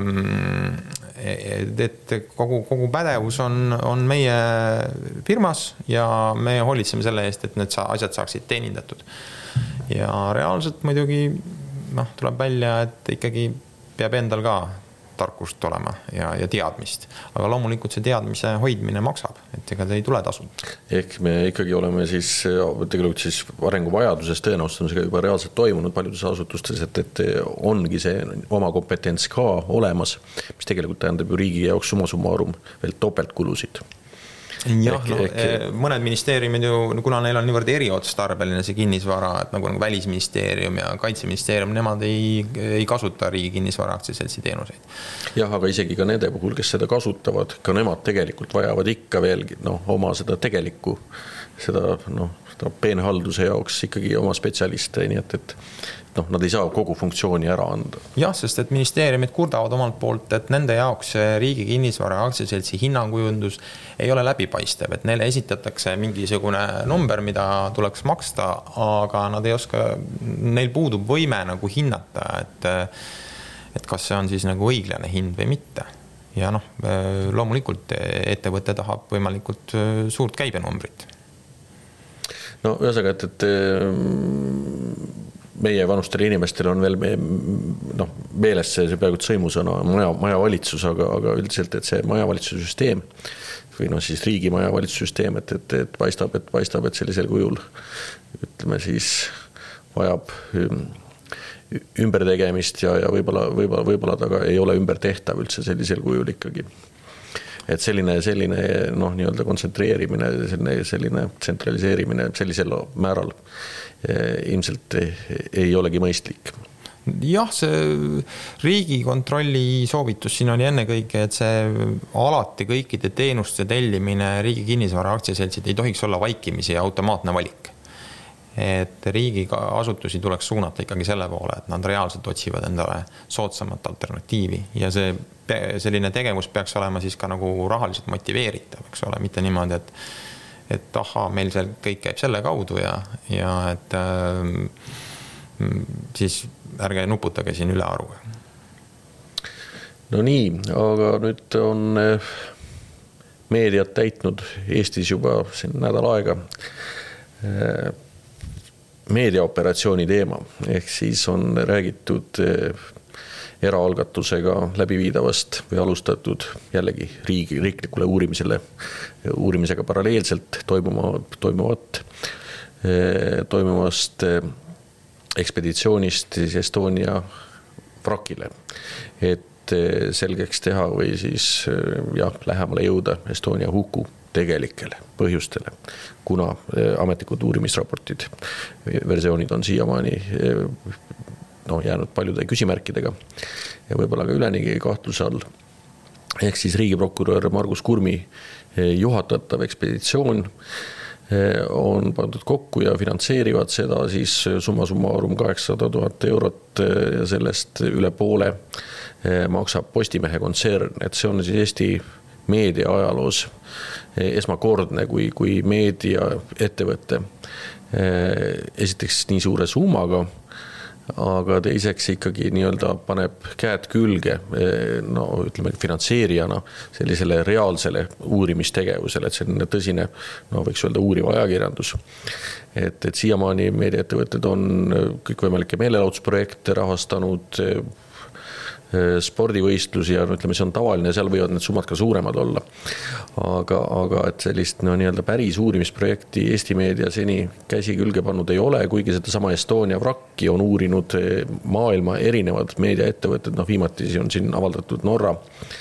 kogu pädevus on meie firmas ja me hoolitseme selle eest, et need asjad saaksid teenindatud. Ja reaalselt muidugi tuleb välja, et ikkagi peab endal ka tarkust olema ja teadmist. Aga loomulikult see teadmise hoidmine maksab, et ega ta ei tule tasud. Ehk me ikkagi oleme siis tegelikult siis arenguvajadusest tõenäoliselt on see juba reaalselt toimunud paljudes asutustes, et ongi see oma kompetents ka olemas, mis tegelikult tähendab ju riigi jaoks summa summarum veel topeltkulusid. Jah, mõned ministeeriumid ju, kuna neil on niivõrd eriotstarbeline see kinnisvara, et nagu Välisministeerium ja Kaitseministeerium, nemad ei kasuta riigi kinnisvara aktsiaseltsi teenuseid. Jah, aga isegi ka nende puhul, kes seda kasutavad, ka nemad tegelikult vajavad ikka veelgi oma seda tegelikku, seda peenhalduse jaoks ikkagi oma spetsialiste, nii et nad ei saa kogu funktsiooni ära anda. Jah, sest et ministeeriumid kurdavad omalt poolt, et nende jaoks riigi kinnisvara aktsiaseltsi hinnangujundus ei ole läbipaistev, et neile esitatakse mingisugune number, mida tuleks maksta, aga nad ei oska, neil puudub võime nagu hinnata, et kas see on siis nagu õiglane hind või mitte. Ja loomulikult ettevõte tahab võimalikult suurt käibenumbrit. Ühesõnaga, et meie vanustele inimestele on veel meeles see peaaegu sõimusõna majavalitsus, aga üldiselt, et see majavalitsuse süsteem või siis riigi majavalitsussüsteem, et paistab, et sellisel kujul ütleme siis vajab ümbertegemist ja võib-olla taga ei ole ümbertehtav üldse sellisel kujul ikkagi. Et selline nii-öelda kontsentreerimine, selline tsentraliseerimine sellisel määral ilmselt ei olegi mõistlik. Jah, see Riigikontrolli soovitus siin oli ennekõike, et see alati kõikide teenuste tellimine riigi kinnisvara aktsiaseltsid ei tohiks olla vaikimisi ja automaatne valik. et riigiasutusi tuleks suunata ikkagi selle poole, et nad reaalselt otsivad endale soodsamat alternatiivi ja selline tegevus peaks olema siis ka nagu rahaliselt motiveeritav, eks ole, mitte niimoodi, et aha, meil seal kõik käib selle kaudu ja et siis ärge nuputage siin üle aru. No nii, aga nüüd on meediat täitnud Eestis juba siin nädal aega meediaoperatsiooni teema, ehk siis on räägitud eraalgatusega läbiviidavast või alustatud jällegi riiklikule uurimisega paralleelselt toimuvast ekspeditsioonist siis Estonia vrakile, et selgeks teha või siis lähemale jõuda Estonia huku tegelikele põhjustele, kuna ametlikud uurimisraportid, versioonid on siiamaani jäänud paljude küsimärkidega ja võib-olla ka ülenigi kahtluse all. Ehk siis riigiprokurör Margus Kurmi juhatatav ekspeditsioon on pandud kokku ja finantseerivad seda siis summa summarum 800 000 eurot ja sellest üle poole maksab Postimehe kontsern, et see on siis Eesti meedia ajaloos esmakordne, kui meediaettevõte esiteks nii suure summaga, aga teiseks ikkagi nii-öelda paneb käed külge, ütleme finantseerijana sellisele reaalsele uurimistegevusele, et see on tõsine, võiks öelda uuriva ajakirjandus. Et siiamaani meediaettevõtted on kõikvõimalikke meelelahutusprojekte rahastanud, spordivõistlusi ja ütleme, see on tavaline, seal võivad need summad ka suuremad olla. Aga et sellist nii-öelda päris uurimisprojekti Eesti meedia seni käsi külge pannud ei ole, kuigi seda sama Estonia vrakki on uurinud maailma erinevad meediaettevõtted, viimati on siin avaldatud Norra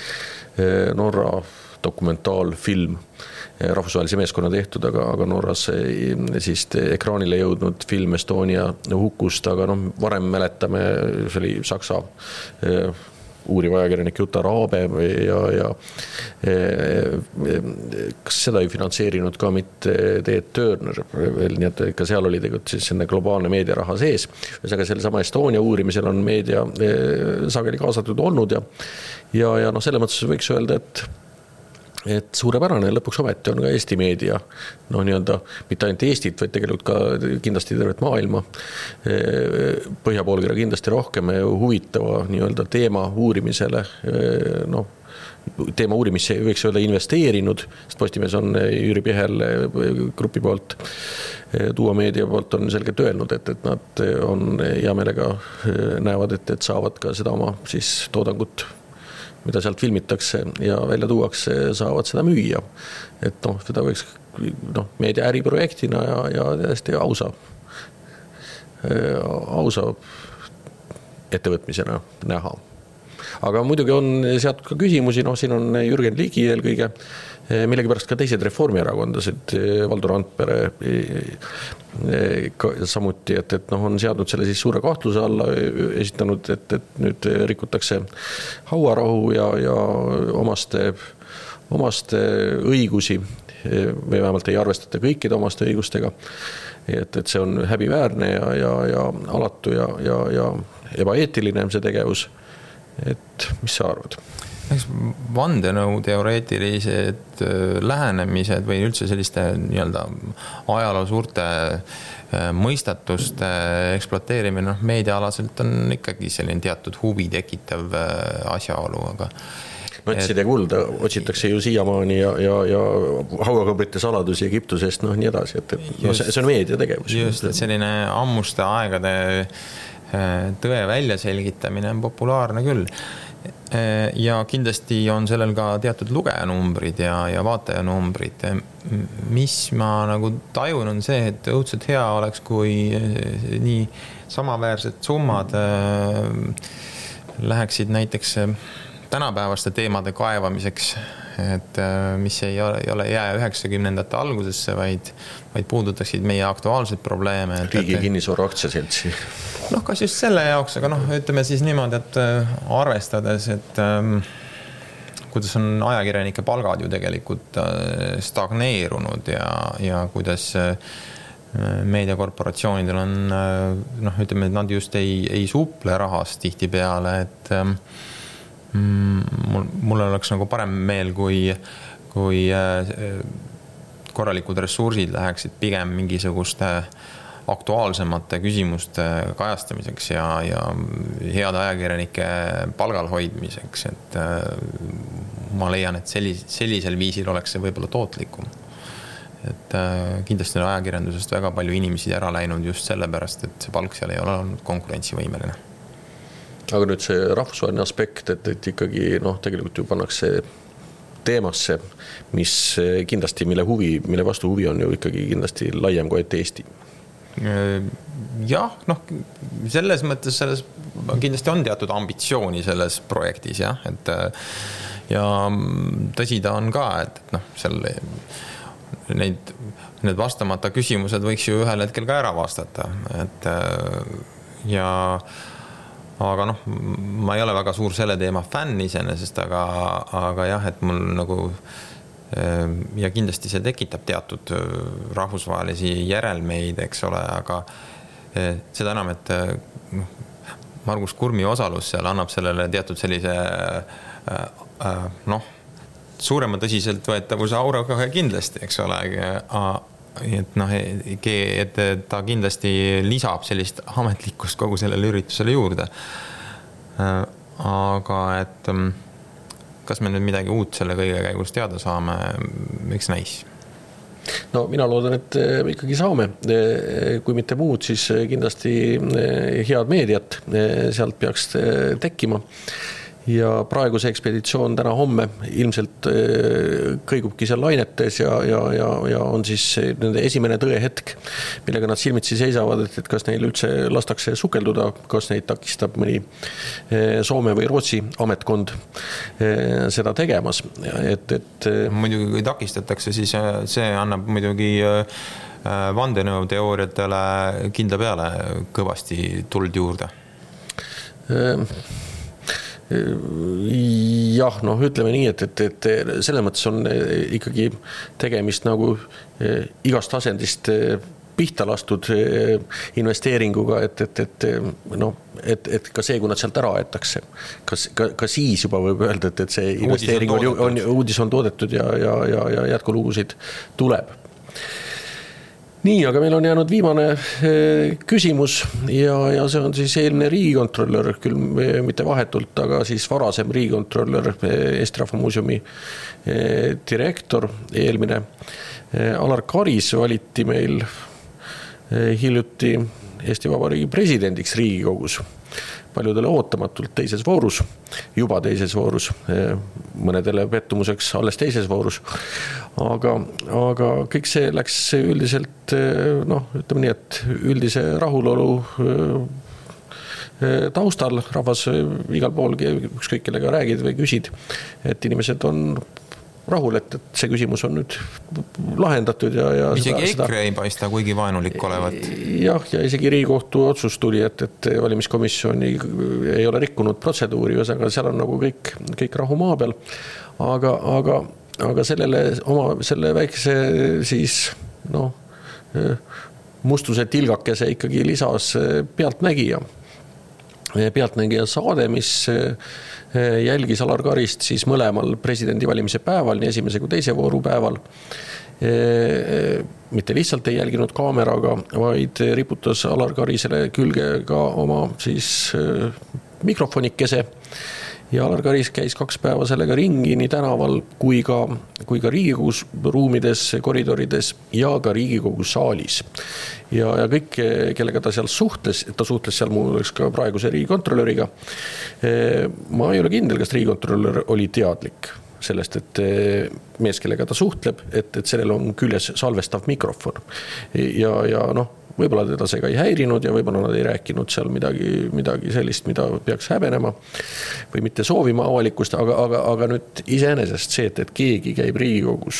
dokumentaalfilm, rahvusvahelise meeskonna tehtud, aga Norras siis ekraanile jõudnud film Estonia hukust, aga varem mäletame, see oli Saksa uuriva ajakirjanik Jutta Raabe ja kas seda ei finantseerinud ka mitte Teet Turner veel, nii et ka seal oli tegelikult siis selline globaalne meediaraha sees. Aga selle sama Estonia uurimisel on meedia sageli kaasatud olnud ja selle mõttes võiks öelda, et suurepärane lõpuks ometi on ka Eesti meedia, nii-öelda mitte ainult Eestit, vaid tegelikult ka kindlasti tervet maailma, põhjapoolkirja kindlasti rohkem huvitava nii-öelda teema uurimisele, teema uurimisse võiks öelda investeerinud, sest Postimees on Jüri Pihel grupi poolt, Tuua meedia poolt on selgelt öelnud, et nad on hea meelega näevad, et saavad ka seda oma siis toodangut, mida sealt filmitakse ja välja tuuakse, saavad seda müüa. Et seda võiks meedia äriprojektina ja täiesti ausa ettevõtmisena näha. Aga muidugi on seatud ka küsimusi, siin on Jürgen Ligi eelkõige, millegipärast ka teised reformierakondlased, Valdo Randpere samuti, et on seadnud selle siis suure kahtluse alla, esitanud, et nüüd rikutakse hauarahu ja omaste õigusi või vähemalt ei arvestata kõikide omaste õigustega, et see on häbiväärne ja alatu ja ebaeetiline see tegevus. Et mis sa arvad? Vandenõu teoreetilised lähenemised või üldse selliste nii-öelda ajaloo suurte mõistatuste ekspluateerimine meediaalaselt on ikkagi selline teatud huvi tekitav asjaolu, aga Mätside kulda otsitakse ju siiamaani ja hauakabrite saladusi Egiptusest, nii edasi, et see on meedia tegevus. Just, et selline ammuste aegade tõe välja selgitamine on populaarne küll. Ja kindlasti on sellel ka teatud lugejanumbrid ja vaatajanumbrid. Mis ma nagu tajun on see, et õudselt hea oleks, kui nii samaväärsed summad läheksid näiteks tänapäevaste teemade kaevamiseks, et mis ei ole jää 90ndate algusesse, vaid puudutaksid meie aktuaalseid probleeme. Riigi kinnisvara aktsiaseltsi. Kas just selle jaoks, aga ütleme siis niimoodi, et arvestades, et kuidas on ajakirjanike palgad ju tegelikult stagneerunud ja kuidas meediakorporatsioonidel on ütleme, et nad just ei suple rahast tihti peale, et mul oleks nagu parem meel, kui korralikud ressursid läheksid pigem mingisugust aktuaalsemate küsimuste kajastamiseks ja heade ajakirjanike palgal hoidmiseks, et ma leian, et sellisel viisil oleks see võib-olla tootlikum. Et kindlasti on ajakirjandusest väga palju inimesi ära läinud just sellepärast, et see palk seal ei ole olnud konkurentsivõimeline. Aga nüüd see rahvusvaheline aspekt, et ikkagi tegelikult ju pannakse teemasse, mis kindlasti, mille vastu huvi on ju ikkagi kindlasti laiem kui et Eesti. Jah, selles mõttes kindlasti on teatud ambitsiooni selles projektis, jah, et ja tõsi ta on ka, et seal need vastamata küsimused võiks ju ühel hetkel ka ära vastata, et ja aga ma ei ole väga suur selle teema fänn iseenesest, aga jah, et mul nagu ja kindlasti see tekitab teatud rahvusvahelisi järelmeid, eks ole, aga seda enam, et Margus Kurmi osalus seal annab sellele teatud sellise suurema tõsiselt võetavuse aura kohe kindlasti, eks ole, et ta kindlasti lisab sellist ametlikkust kogu sellele üritusele juurde. Aga et kas me nüüd midagi uut selle kõige käigus teada saame, eks näis? No mina loodan, et ikkagi saame. Kui mitte muud, siis kindlasti head meediat sealt peaks tekkima. Ja praegu see ekspeditsioon täna homme ilmselt kõigubki seal lainetes ja on siis nende esimene tõehetk, millega nad silmitsi seisavad, et kas neil üldse lastakse sukelduda, kas neid takistab mõni Soome või Rootsi ametkond seda tegemas. Muidugi, kui takistatakse, siis see annab muidugi vandenõuteooriatele kindla peale kõvasti tuld juurde. Jah, ütleme nii, et selle mõttes on ikkagi tegemist nagu igast asendist pihta lastud investeeringuga, et ka see, kui nad sealt ära aetakse, ka siis juba võib öelda, et see investeering uudis on toodetud ja jätkulugusid tuleb. Nii, aga meil on jäänud viimane küsimus ja see on siis eelmine riigikontrollör, küll mitte vahetult, aga siis varasem riigikontrollör, Eesti Rahva Muuseumi direktor, eelmine Alar Karis valiti meil hiljuti Eesti Vabariigi presidendiks Riigikogus. Paljudele ootamatult teises voorus, juba teises voorus, mõnedele pettumuseks alles teises voorus. Aga kõik see läks üldiselt, ütleme nii, et üldise rahulolu taustal rahvas igal pool, ükskõik kellega räägid või küsid, et inimesed on rahul, et see küsimus on nüüd lahendatud ja isegi EKRE ei paista kuigi vaenulik olevat. Jah, ja isegi Riigikohtu otsus tuli, et valimiskomisjoni ei ole rikkunud protseduuri, aga seal on nagu kõik rahu maa peal. Aga selle väikese siis mustuse tilgakese ikkagi lisas pealtnägija saade, mis jälgis Alar Karist siis mõlemal presidendivalimise päeval, nii esimese kui teise vooru päeval. Mitte lihtsalt ei jälginud kaameraga, vaid riputas Alar Karisele külge ka oma siis mikrofonikese. Ja Alar Karis käis 2 päeva sellega ringi nii tänaval kui ka Riigikogus ruumides, koridorides ja ka Riigikogu saalis. Ja kõik, kellega ta seal suhtles seal muuks ka praeguse riigikontrolöriga. Ma ei ole kindel, kas riigikontrolör oli teadlik sellest, et mees, kellega ta suhtleb, et sellel on küljes salvestav mikrofon. Ja võib-olla teda see ka ei häirinud ja võib-olla nad ei rääkinud seal midagi sellist, mida peaks häbenema või mitte soovima avalikust, aga nüüd iseenesest see, et keegi käib Riigikogus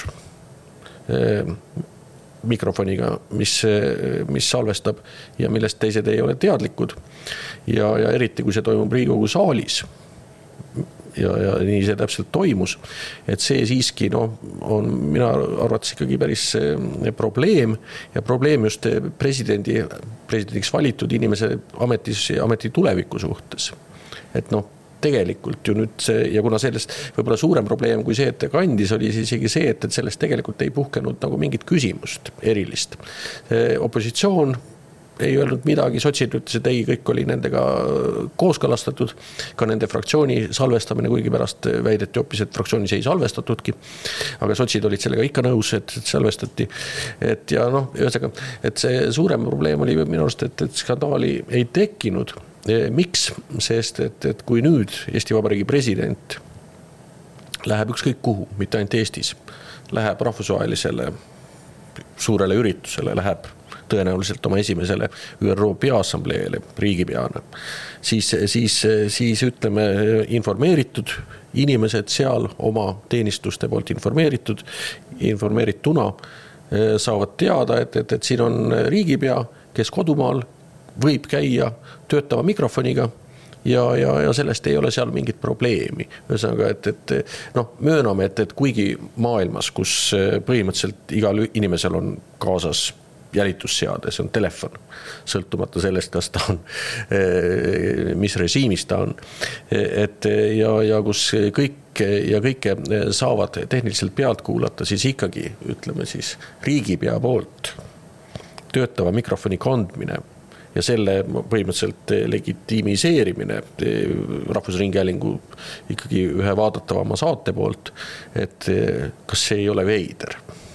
mikrofoniga, mis salvestab ja millest teised ei ole teadlikud ja eriti, kui see toimub Riigikogu saalis, nii see täpselt toimus, et see siiski on mina arvates ikkagi päris probleem ja probleem just presidendiks valitud inimese ameti tuleviku suhtes. Et tegelikult ju nüüd see, ja kuna sellest võib-olla suurem probleem kui see, et ta kandis, oli isegi see, et sellest tegelikult ei puhkenud nagu mingit küsimust erilist. Opositsioon ei öelnud midagi, sotsid ütles, et ei, kõik oli nendega kooskõlastatud, ka nende fraktsiooni salvestamine, kuigi pärast väideti hoopis, et fraktsioonis ei salvestatudki, aga sotsid olid sellega ikka nõus, et salvestati, et ja ühesõnaga, et see suurem probleem oli minu arust, et skandaali ei tekkinud. Miks? Sest, et kui nüüd Eesti Vabariigi president läheb ükskõik kuhu, mitte ainult Eestis, läheb rahvusvahelisele suurele üritusele, läheb tõenäoliselt oma esimesele ÜRO peaassambleele riigipeana, siis ütleme informeeritud inimesed seal oma teenistuste poolt informeerituna saavad teada, et siin on riigipea, kes kodumaal võib käia töötava mikrofoniga ja sellest ei ole seal mingit probleemi. Ühesõnaga, et mööname, et kuigi maailmas, kus põhimõtteliselt igal inimesel on kaasas jälitusseade, see on telefon, sõltumata sellest, kas ta on, mis režiimis ta on, ja kus kõike saavad tehniliselt pealt kuulata, siis ikkagi, ütleme siis, riigipea poolt töötava mikrofoni kandmine ja selle põhimõtteliselt legitimiseerimine Rahvusringhäälingu ikkagi ühe vaadatavama saate poolt, et kas see ei ole veider?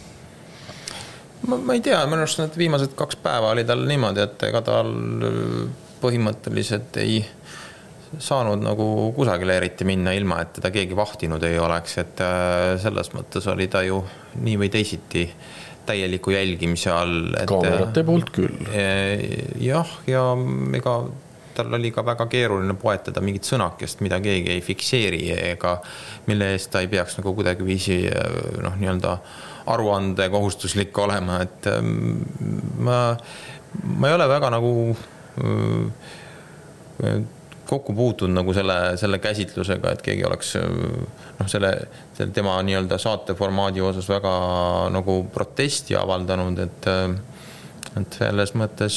Ma ei tea, minu arust need viimased 2 päeva oli tal niimoodi, et ega tal põhimõtteliselt ei saanud nagu kusagile eriti minna ilma, et teda keegi vahtinud ei oleks, et selles mõttes oli ta ju nii või teisiti täieliku jälgimise all. Kaamerate poolt küll. Jah, ja ega tal oli ka väga keeruline poetada mingit sõnakest, mida keegi ei fikseeri ega mille eest ta ei peaks nagu kuidagi viisi nii-öelda aruande kohustuslik olema, et ma ei ole väga nagu kokku puutunud nagu selle käsitlusega, et keegi oleks selle tema nii-öelda saate formaadi osas väga nagu protesti avaldanud, et selles mõttes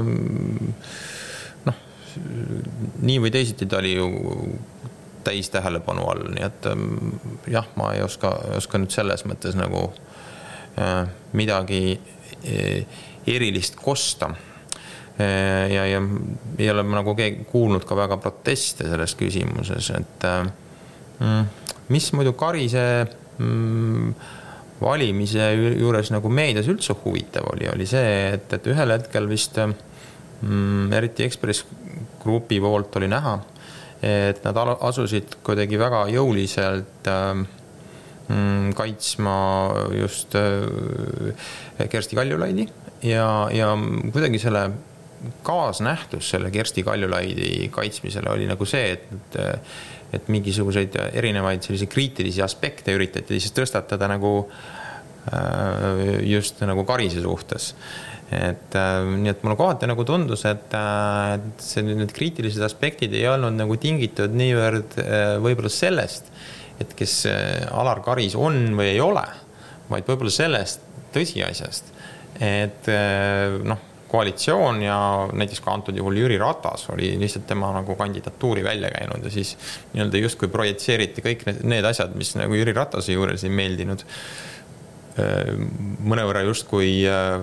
nii või teisiti ta oli ju täis tähelepanu all, nii et jah, ma ei oska nüüd selles mõttes nagu midagi erilist kosta. Ja ei ole nagu kuulnud ka väga proteste selles küsimuses, et mis muidu Karise valimise juures nagu meedias üldse huvitav oli see, et ühel hetkel vist eriti Ekspress Grupi poolt oli näha, et nad asusid kuidagi väga jõuliselt kaitsma just Kersti Kaljulaidi ja kuidagi selle kaasnähtus selle Kersti Kaljulaidi kaitsmisele oli nagu see, et mingisuguseid erinevaid selliseid kriitilisi aspekte üritati siis tõstatada nagu just nagu Karise suhtes. Nii et mulle kohati nagu tundus, et need kriitilised aspektid ei olnud nagu tingitud niivõrd võib-olla sellest, et kes Alar Karis on või ei ole, vaid võib-olla sellest tõsiasjast, et koalitsioon ja näiteks ka antud juhul Jüri Ratas oli lihtsalt tema nagu kandidatuuri välja käinud ja siis nii-öelda justkui projitseeriti kõik need asjad, mis nagu Jüri Ratase juures ei meeldinud mõnevõrra justkui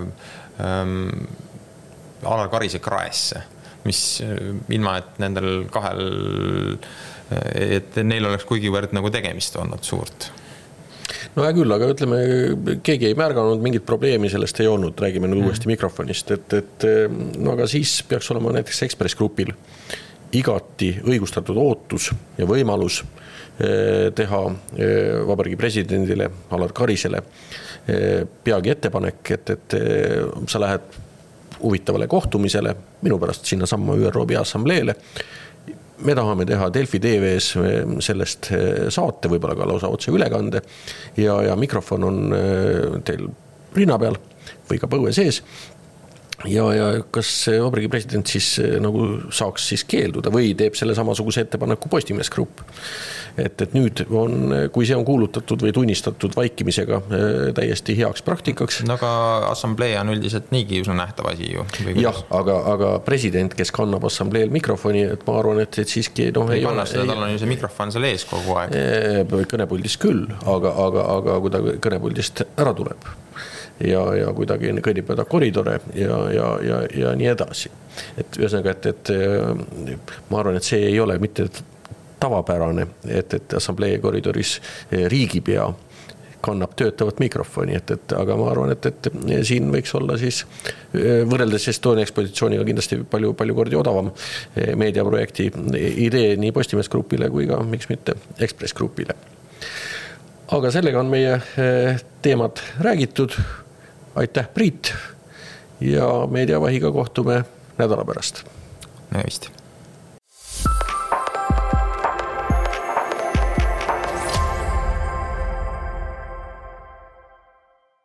Alar Karise kraesse, mis ilma, et nendel kahel, et neil oleks kuigivõrd nagu tegemist olnud suurt. No hea küll, aga ütleme, keegi ei märganud, mingit probleemi sellest ei olnud, räägime nüüd uuesti mikrofonist, aga siis peaks olema näiteks Ekspress Grupil igati õigustatud ootus ja võimalus teha Vabariigi presidendile Alar Karisele peagi ettepanek, et sa lähed huvitavale kohtumisele, minu pärast sinna samma ÜRO peaassambleele. Me tahame teha Delfi TV-s sellest saate, võib-olla ka lausa otse ülekande ja mikrofon on teil rinna peal või ka põue sees ja kas Vabariigi president siis nagu saaks siis keelduda või teeb selle samasuguse ettepaneku Postimees Grupp. Et nüüd on, kui see on kuulutatud või tunnistatud vaikimisega täiesti heaks praktikaks. No aga assamblee on üldiselt niigi üsna nähtav asi ju. Jah, aga president, kes kannab assambleel mikrofoni, et ma arvan, et siiski ei kanna seda, tal on ju see mikrofon seal ees kogu aeg. Kõnepuldist küll, aga kui ta kõnepuldist ära tuleb ja kuidagi kõnnib mööda koridore ja nii edasi. Et ühesõnaga, et ma arvan, et see ei ole mitte tavapärane, et assamblee koridoris riigipea kannab töötavat mikrofoni, aga ma arvan, et siin võiks olla siis võrreldes Estonia ekspositsiooniga kindlasti palju kordi odavam meediaprojekti idee nii Postimees Grupile kui ka miks mitte Ekspress Grupile. Aga sellega on meie teemad räägitud. Aitäh, Priit, ja meediavahiga kohtume nädala pärast. Nägemist.